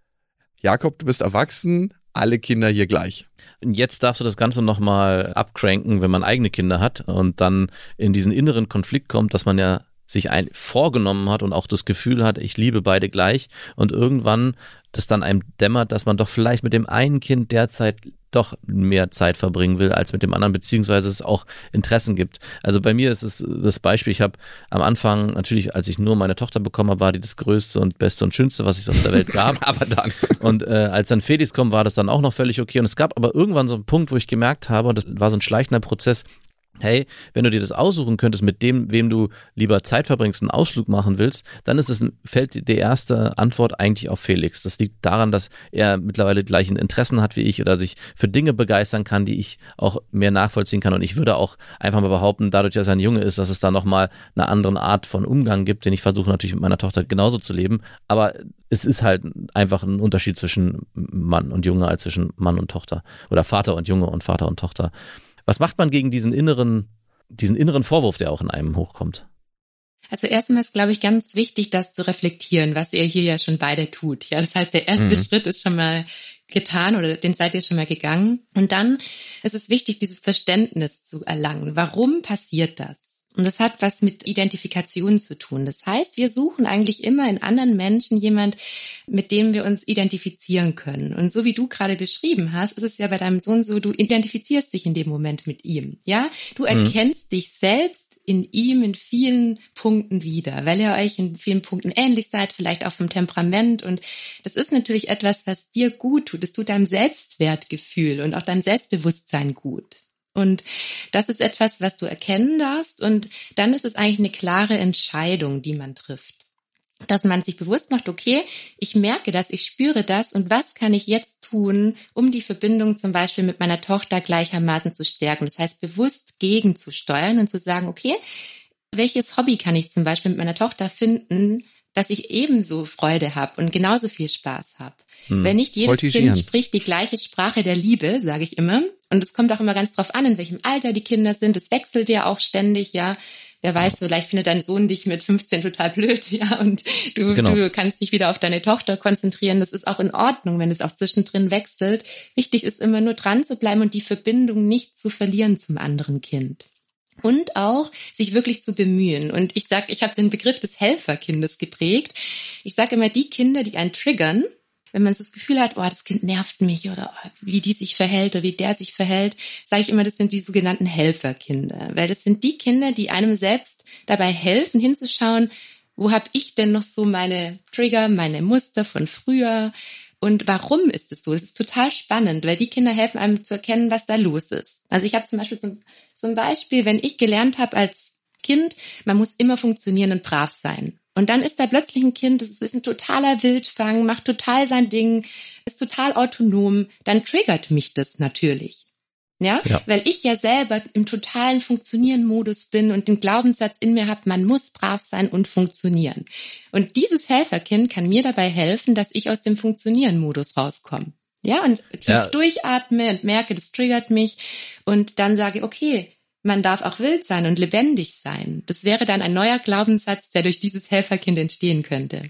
Jakob, du bist erwachsen, alle Kinder hier gleich. Und jetzt darfst du das Ganze nochmal abcranken, wenn man eigene Kinder hat und dann in diesen inneren Konflikt kommt, dass man ja sich vorgenommen hat und auch das Gefühl hat, ich liebe beide gleich und irgendwann das dann einem dämmert, dass man doch vielleicht mit dem einen Kind derzeit doch mehr Zeit verbringen will als mit dem anderen, beziehungsweise es auch Interessen gibt. Also bei mir ist es das Beispiel, ich habe am Anfang natürlich, als ich nur meine Tochter bekommen habe, war die das Größte und Beste und Schönste, was es auf der Welt gab. Aber dann. Und als dann Felix kommt, war das dann auch noch völlig okay. Und es gab aber irgendwann so einen Punkt, wo ich gemerkt habe, und das war so ein schleichender Prozess, hey, wenn du dir das aussuchen könntest, mit dem, wem du lieber Zeit verbringst, einen Ausflug machen willst, dann fällt die erste Antwort eigentlich auf Felix. Das liegt daran, dass er mittlerweile die gleichen Interessen hat wie ich oder sich für Dinge begeistern kann, die ich auch mehr nachvollziehen kann. Und ich würde auch einfach mal behaupten, dadurch, dass er ein Junge ist, dass es da nochmal eine andere Art von Umgang gibt, den ich versuche natürlich mit meiner Tochter genauso zu leben. Aber es ist halt einfach ein Unterschied zwischen Mann und Junge als zwischen Mann und Tochter oder Vater und Junge und Vater und Tochter. Was macht man gegen diesen inneren Vorwurf, der auch in einem hochkommt? Also erstmal ist, glaube ich, ganz wichtig, das zu reflektieren, was ihr hier ja schon beide tut. Ja, das heißt, der erste Schritt ist schon mal getan oder den seid ihr schon mal gegangen. Und dann ist es wichtig, dieses Verständnis zu erlangen. Warum passiert das? Und das hat was mit Identifikation zu tun. Das heißt, wir suchen eigentlich immer in anderen Menschen jemand, mit dem wir uns identifizieren können. Und so wie du gerade beschrieben hast, ist es ja bei deinem Sohn so, du identifizierst dich in dem Moment mit ihm. Ja, du erkennst dich selbst in ihm in vielen Punkten wieder, weil ihr euch in vielen Punkten ähnlich seid, vielleicht auch vom Temperament. Und das ist natürlich etwas, was dir gut tut. Es tut deinem Selbstwertgefühl und auch deinem Selbstbewusstsein gut. Und das ist etwas, was du erkennen darfst und dann ist es eigentlich eine klare Entscheidung, die man trifft. Dass man sich bewusst macht, okay, ich merke das, ich spüre das und was kann ich jetzt tun, um die Verbindung zum Beispiel mit meiner Tochter gleichermaßen zu stärken. Das heißt, bewusst gegenzusteuern und zu sagen, okay, welches Hobby kann ich zum Beispiel mit meiner Tochter finden, dass ich ebenso Freude habe und genauso viel Spaß habe. Weil nicht jedes Kind spricht die gleiche Sprache der Liebe, sage ich immer. Und es kommt auch immer ganz drauf an, in welchem Alter die Kinder sind. Es wechselt ja auch ständig, ja. Wer weiß, vielleicht findet dein Sohn dich mit 15 total blöd, ja. Und du kannst dich wieder auf deine Tochter konzentrieren. Das ist auch in Ordnung, wenn es auch zwischendrin wechselt. Wichtig ist immer nur dran zu bleiben und die Verbindung nicht zu verlieren zum anderen Kind. Und auch sich wirklich zu bemühen. Und ich habe den Begriff des Helferkindes geprägt. Ich sage immer, die Kinder, die einen triggern, wenn man das Gefühl hat, das Kind nervt mich oder wie die sich verhält oder wie der sich verhält, sage ich immer, das sind die sogenannten Helferkinder. Weil das sind die Kinder, die einem selbst dabei helfen, hinzuschauen, wo habe ich denn noch so meine Trigger, meine Muster von früher und warum ist es so? Das ist total spannend, weil die Kinder helfen einem zu erkennen, was da los ist. Also ich habe zum Beispiel so ein Beispiel, wenn ich gelernt habe als Kind, man muss immer funktionieren und brav sein. Und dann ist da plötzlich ein Kind, das ist ein totaler Wildfang, macht total sein Ding, ist total autonom, dann triggert mich das natürlich. Ja, weil ich ja selber im totalen Funktionieren-Modus bin und den Glaubenssatz in mir habe, man muss brav sein und funktionieren. Und dieses Helferkind kann mir dabei helfen, dass ich aus dem Funktionieren-Modus rauskomme. Ja, und tief durchatme und merke, das triggert mich und dann sage, okay, man darf auch wild sein und lebendig sein. Das wäre dann ein neuer Glaubenssatz, der durch dieses Helferkind entstehen könnte.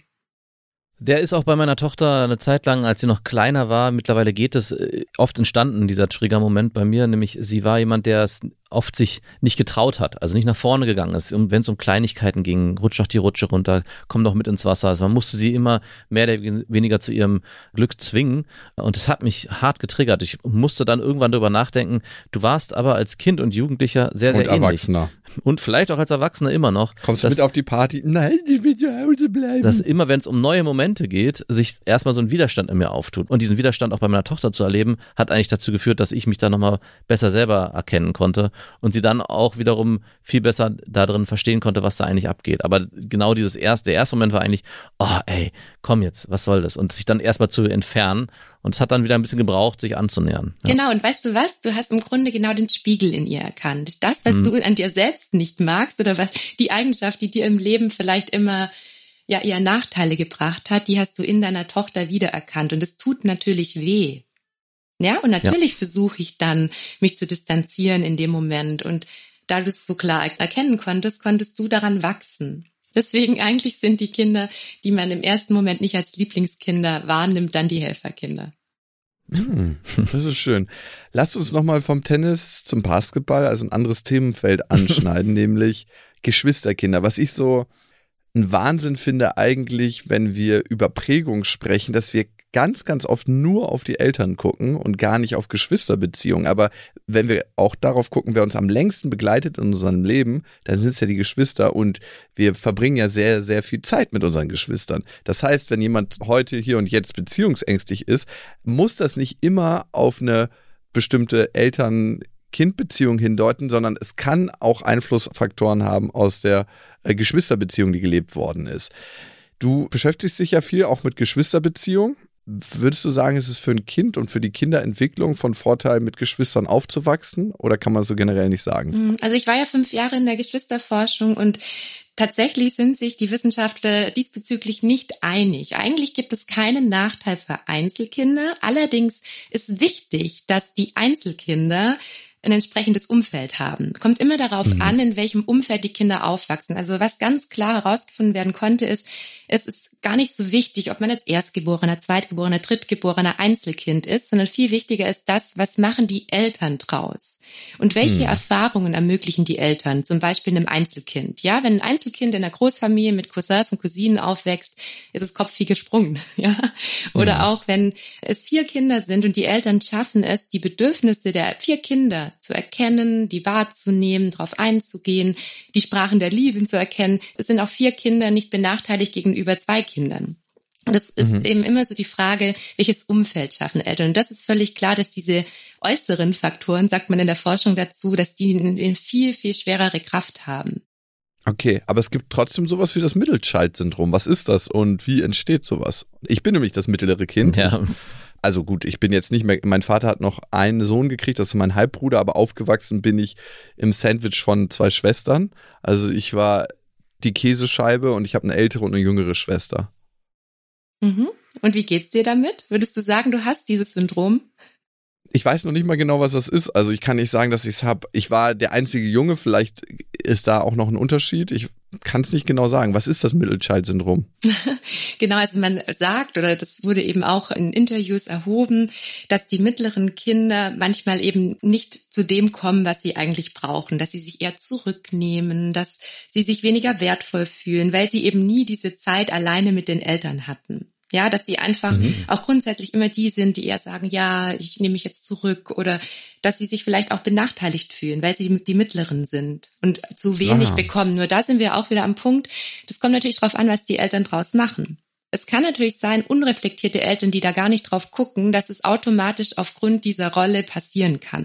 Der ist auch bei meiner Tochter eine Zeit lang, als sie noch kleiner war, mittlerweile geht es, oft entstanden, dieser Triggermoment bei mir, nämlich sie war jemand, der es oft sich nicht getraut hat, also nicht nach vorne gegangen ist. Und wenn es um Kleinigkeiten ging, rutsch doch die Rutsche runter, komm doch mit ins Wasser. Also man musste sie immer mehr oder weniger zu ihrem Glück zwingen und das hat mich hart getriggert. Ich musste dann irgendwann darüber nachdenken, du warst aber als Kind und Jugendlicher sehr, sehr ähnlich. Erwachsener. und vielleicht auch als Erwachsener immer noch. Kommst du mit auf die Party? Nein, ich will zu Hause bleiben. Dass immer, wenn es um neue Momente geht, sich erstmal so ein Widerstand in mir auftut. Und diesen Widerstand auch bei meiner Tochter zu erleben, hat eigentlich dazu geführt, dass ich mich da nochmal besser selber erkennen konnte und sie dann auch wiederum viel besser darin verstehen konnte, was da eigentlich abgeht. Aber genau der erste Moment war eigentlich, oh ey, komm jetzt, was soll das? Und sich dann erstmal zu entfernen. Und es hat dann wieder ein bisschen gebraucht, sich anzunähern. Ja. Genau, und weißt du was? Du hast im Grunde genau den Spiegel in ihr erkannt. Das, was du an dir selbst nicht magst oder was die Eigenschaft, die dir im Leben vielleicht immer ja eher Nachteile gebracht hat, die hast du in deiner Tochter wiedererkannt. Und es tut natürlich weh. Ja, und natürlich versuche ich dann, mich zu distanzieren in dem Moment. Und da du es so klar erkennen konntest, konntest du daran wachsen. Deswegen eigentlich sind die Kinder, die man im ersten Moment nicht als Lieblingskinder wahrnimmt, dann die Helferkinder. Das ist schön. Lasst uns nochmal vom Tennis zum Basketball, also ein anderes Themenfeld anschneiden, nämlich Geschwisterkinder. Was ich so ein Wahnsinn finde eigentlich, wenn wir über Prägung sprechen, dass wir ganz, ganz oft nur auf die Eltern gucken und gar nicht auf Geschwisterbeziehungen. Aber wenn wir auch darauf gucken, wer uns am längsten begleitet in unserem Leben, dann sind es ja die Geschwister und wir verbringen ja sehr, sehr viel Zeit mit unseren Geschwistern. Das heißt, wenn jemand heute, hier und jetzt beziehungsängstlich ist, muss das nicht immer auf eine bestimmte Eltern-Kind-Beziehung hindeuten, sondern es kann auch Einflussfaktoren haben aus der Geschwisterbeziehung, die gelebt worden ist. Du beschäftigst dich ja viel auch mit Geschwisterbeziehungen. Würdest du sagen, ist es für ein Kind und für die Kinderentwicklung von Vorteil, mit Geschwistern aufzuwachsen? Oder kann man so generell nicht sagen? Also ich war ja 5 Jahre in der Geschwisterforschung und tatsächlich sind sich die Wissenschaftler diesbezüglich nicht einig. Eigentlich gibt es keinen Nachteil für Einzelkinder. Allerdings ist wichtig, dass die Einzelkinder ein entsprechendes Umfeld haben. Kommt immer darauf an, in welchem Umfeld die Kinder aufwachsen. Also was ganz klar herausgefunden werden konnte, ist, es ist gar nicht so wichtig, ob man jetzt Erstgeborener, Zweitgeborener, Drittgeborener, Einzelkind ist, sondern viel wichtiger ist das, was machen die Eltern draus? Und welche Erfahrungen ermöglichen die Eltern, zum Beispiel einem Einzelkind? Ja, wenn ein Einzelkind in einer Großfamilie mit Cousins und Cousinen aufwächst, ist es Kopf wie gesprungen. Ja, oder auch wenn es 4 Kinder sind und die Eltern schaffen es, die Bedürfnisse der 4 Kinder zu erkennen, die wahrzunehmen, darauf einzugehen, die Sprachen der Liebe zu erkennen. Es sind auch 4 Kinder nicht benachteiligt gegenüber 2 Kindern. Und das ist eben immer so die Frage, welches Umfeld schaffen Eltern? Und das ist völlig klar, dass diese äußeren Faktoren, sagt man in der Forschung dazu, dass die eine viel, viel schwerere Kraft haben. Okay, aber es gibt trotzdem sowas wie das Middle-Child-Syndrom. Was ist das und wie entsteht sowas? Ich bin nämlich das mittlere Kind. Ja. Also gut, ich bin jetzt nicht mehr, mein Vater hat noch einen Sohn gekriegt, das ist mein Halbbruder, aber aufgewachsen bin ich im Sandwich von 2 Schwestern. Also ich war die Käsescheibe und ich habe eine ältere und eine jüngere Schwester. Und wie geht's dir damit? Würdest du sagen, du hast dieses Syndrom? Ich weiß noch nicht mal genau, was das ist. Also ich kann nicht sagen, dass ich es habe. Ich war der einzige Junge, vielleicht ist da auch noch ein Unterschied. Ich kann es nicht genau sagen. Was ist das Middle-Child-Syndrom? Genau, also man sagt, oder das wurde eben auch in Interviews erhoben, dass die mittleren Kinder manchmal eben nicht zu dem kommen, was sie eigentlich brauchen, dass sie sich eher zurücknehmen, dass sie sich weniger wertvoll fühlen, weil sie eben nie diese Zeit alleine mit den Eltern hatten. Ja, dass sie einfach auch grundsätzlich immer die sind, die eher sagen, ja, ich nehme mich jetzt zurück, oder dass sie sich vielleicht auch benachteiligt fühlen, weil sie die Mittleren sind und zu wenig bekommen. Nur da sind wir auch wieder am Punkt, das kommt natürlich drauf an, was die Eltern draus machen. Es kann natürlich sein, unreflektierte Eltern, die da gar nicht drauf gucken, dass es automatisch aufgrund dieser Rolle passieren kann.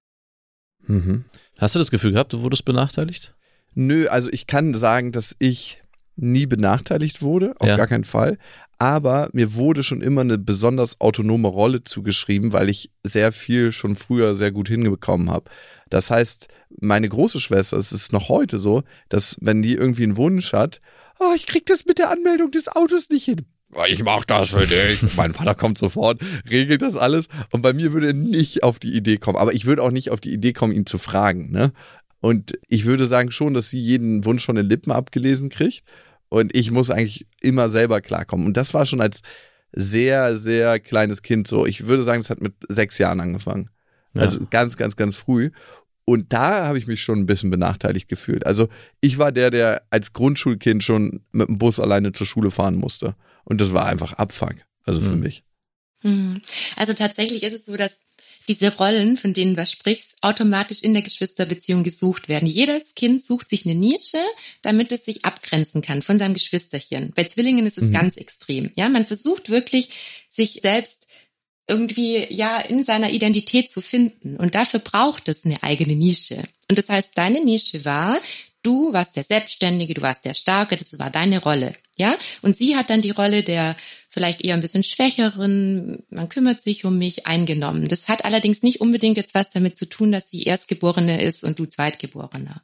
Hast du das Gefühl gehabt, du wurdest benachteiligt? Nö, also ich kann sagen, dass ich nie benachteiligt wurde, auf gar keinen Fall. Aber mir wurde schon immer eine besonders autonome Rolle zugeschrieben, weil ich sehr viel schon früher sehr gut hinbekommen habe. Das heißt, meine große Schwester, es ist noch heute so, dass wenn die irgendwie einen Wunsch hat, oh, ich krieg das mit der Anmeldung des Autos nicht hin. Ich mach das für dich. Mein Vater kommt sofort, regelt das alles. Und bei mir würde er nicht auf die Idee kommen. Aber ich würde auch nicht auf die Idee kommen, ihn zu fragen, ne? Und ich würde sagen schon, dass sie jeden Wunsch von den Lippen abgelesen kriegt. Und ich muss eigentlich immer selber klarkommen. Und das war schon als sehr, sehr kleines Kind so. Ich würde sagen, es hat mit 6 Jahren angefangen. Ja. Also ganz, ganz, ganz früh. Und da habe ich mich schon ein bisschen benachteiligt gefühlt. Also ich war der als Grundschulkind schon mit dem Bus alleine zur Schule fahren musste. Und das war einfach Abfuck. Also für mich. Also tatsächlich ist es so, dass diese Rollen, von denen du sprichst, automatisch in der Geschwisterbeziehung gesucht werden. Jedes Kind sucht sich eine Nische, damit es sich abgrenzen kann von seinem Geschwisterchen. Bei Zwillingen ist es ganz extrem. Ja, man versucht wirklich, sich selbst irgendwie in seiner Identität zu finden. Und dafür braucht es eine eigene Nische. Und das heißt, deine Nische war, du warst der Selbstständige, du warst der Starke, das war deine Rolle. Ja, und sie hat dann die Rolle der vielleicht eher ein bisschen Schwächeren, man kümmert sich um mich, eingenommen. Das hat allerdings nicht unbedingt jetzt was damit zu tun, dass sie Erstgeborene ist und du Zweitgeborener.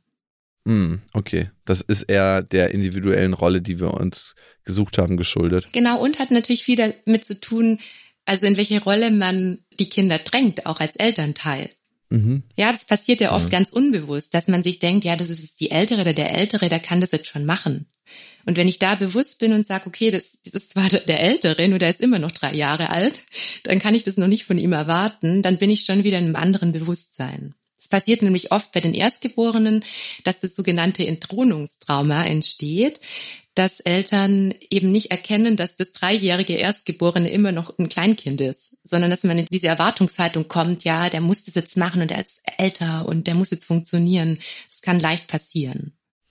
Okay, das ist eher der individuellen Rolle, die wir uns gesucht haben, geschuldet. Genau, und hat natürlich viel damit zu tun, also in welche Rolle man die Kinder drängt, auch als Elternteil. Ja, das passiert ja oft ganz unbewusst, dass man sich denkt, ja, das ist jetzt die Ältere oder der Ältere, der kann das jetzt schon machen. Und wenn ich da bewusst bin und sage, okay, das ist zwar der Ältere, nur der ist immer noch 3 Jahre alt, dann kann ich das noch nicht von ihm erwarten, dann bin ich schon wieder in einem anderen Bewusstsein. Es passiert nämlich oft bei den Erstgeborenen, dass das sogenannte Entthronungstrauma entsteht, dass Eltern eben nicht erkennen, dass das 3-jährige Erstgeborene immer noch ein Kleinkind ist, sondern dass man in diese Erwartungshaltung kommt, ja, der muss das jetzt machen und er ist älter und der muss jetzt funktionieren. Das kann leicht passieren.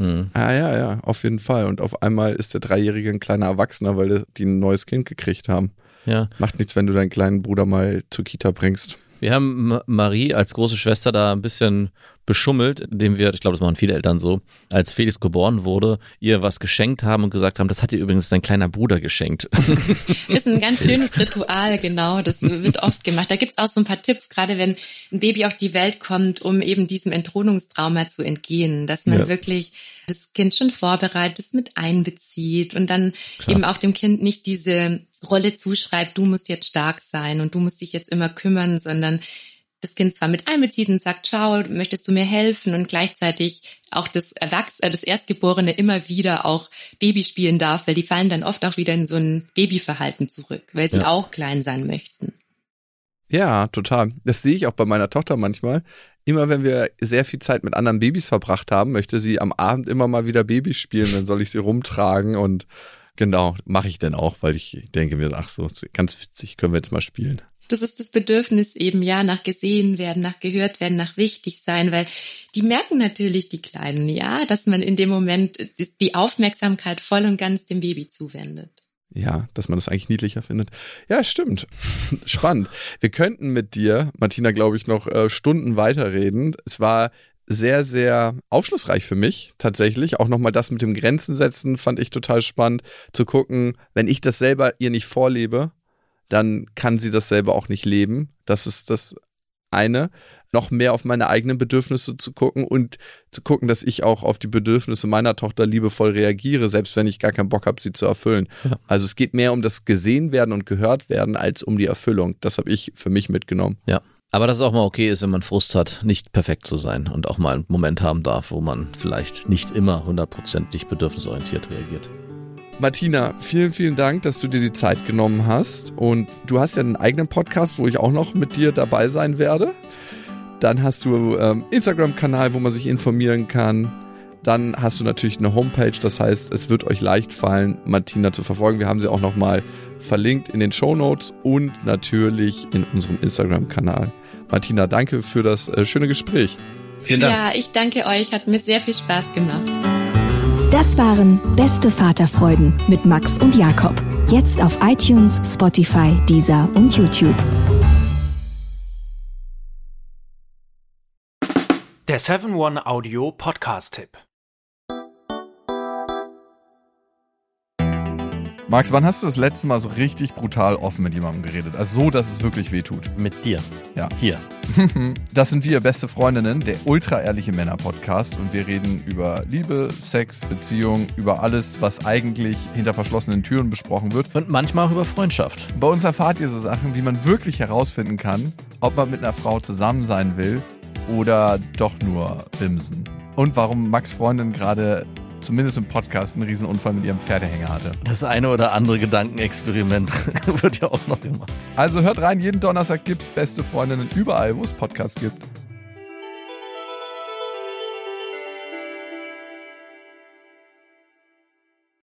Ja, auf jeden Fall. Und auf einmal ist der 3-Jährige ein kleiner Erwachsener, weil die ein neues Kind gekriegt haben. Ja. Macht nichts, wenn du deinen kleinen Bruder mal zur Kita bringst. Wir haben Marie als große Schwester da ein bisschen beschummelt, indem wir, ich glaube, das machen viele Eltern so, als Felix geboren wurde, ihr was geschenkt haben und gesagt haben, das hat ihr übrigens dein kleiner Bruder geschenkt. Ist ein ganz schönes Ritual, genau, das wird oft gemacht. Da gibt's auch so ein paar Tipps, gerade wenn ein Baby auf die Welt kommt, um eben diesem Entthronungstrauma zu entgehen, dass man wirklich das Kind schon vorbereitet, es mit einbezieht und dann eben auch dem Kind nicht diese Rolle zuschreibt, du musst jetzt stark sein und du musst dich jetzt immer kümmern, sondern das Kind zwar mit einbezieht und sagt, schau, möchtest du mir helfen, und gleichzeitig auch das Erstgeborene immer wieder auch Baby spielen darf, weil die fallen dann oft auch wieder in so ein Babyverhalten zurück, weil sie auch klein sein möchten. Ja, total. Das sehe ich auch bei meiner Tochter manchmal. Immer wenn wir sehr viel Zeit mit anderen Babys verbracht haben, möchte sie am Abend immer mal wieder Babys spielen, dann soll ich sie rumtragen, und genau, mache ich dann auch, weil ich denke mir, ach so, ganz witzig, können wir jetzt mal spielen. Das ist das Bedürfnis eben, nach gesehen werden, nach gehört werden, nach wichtig sein, weil die merken natürlich, die Kleinen, dass man in dem Moment die Aufmerksamkeit voll und ganz dem Baby zuwendet. Ja, dass man das eigentlich niedlicher findet. Ja, stimmt. Spannend. Wir könnten mit dir, Martina, glaube ich, noch Stunden weiterreden. Es war sehr, sehr aufschlussreich für mich tatsächlich. Auch nochmal das mit dem Grenzen setzen fand ich total spannend, zu gucken, wenn ich das selber ihr nicht vorlebe, dann kann sie das selber auch nicht leben. Das ist das eine. Noch mehr auf meine eigenen Bedürfnisse zu gucken und zu gucken, dass ich auch auf die Bedürfnisse meiner Tochter liebevoll reagiere, selbst wenn ich gar keinen Bock habe, sie zu erfüllen. Ja. Also es geht mehr um das gesehen werden und gehört werden, als um die Erfüllung. Das habe ich für mich mitgenommen. Ja, aber dass es auch mal okay ist, wenn man Frust hat, nicht perfekt zu sein und auch mal einen Moment haben darf, wo man vielleicht nicht immer 100% bedürfnisorientiert reagiert. Martina, vielen, vielen Dank, dass du dir die Zeit genommen hast, und du hast ja einen eigenen Podcast, wo ich auch noch mit dir dabei sein werde. Dann hast du Instagram-Kanal, wo man sich informieren kann. Dann hast du natürlich eine Homepage, das heißt, es wird euch leicht fallen, Martina zu verfolgen. Wir haben sie auch nochmal verlinkt in den Shownotes und natürlich in unserem Instagram-Kanal. Martina, danke für das schöne Gespräch. Vielen Dank. Ja, ich danke euch, hat mir sehr viel Spaß gemacht. Das waren Beste Vaterfreuden mit Max und Jakob. Jetzt auf iTunes, Spotify, Deezer und YouTube. Der 7-One Audio Podcast-Tipp. Max, wann hast du das letzte Mal so richtig brutal offen mit jemandem geredet? Also so, dass es wirklich wehtut. Mit dir. Ja. Hier. Das sind wir, Beste Freundinnen, der ultra-ehrliche Männer-Podcast. Und wir reden über Liebe, Sex, Beziehung, über alles, was eigentlich hinter verschlossenen Türen besprochen wird. Und manchmal auch über Freundschaft. Bei uns erfahrt ihr so Sachen, wie man wirklich herausfinden kann, ob man mit einer Frau zusammen sein will oder doch nur bimsen. Und warum Max' Freundin gerade zumindest im Podcast einen Riesenunfall mit ihrem Pferdehänger hatte. Das eine oder andere Gedankenexperiment wird ja auch noch gemacht. Also hört rein, jeden Donnerstag gibt's Beste Freundinnen überall, wo es Podcasts gibt.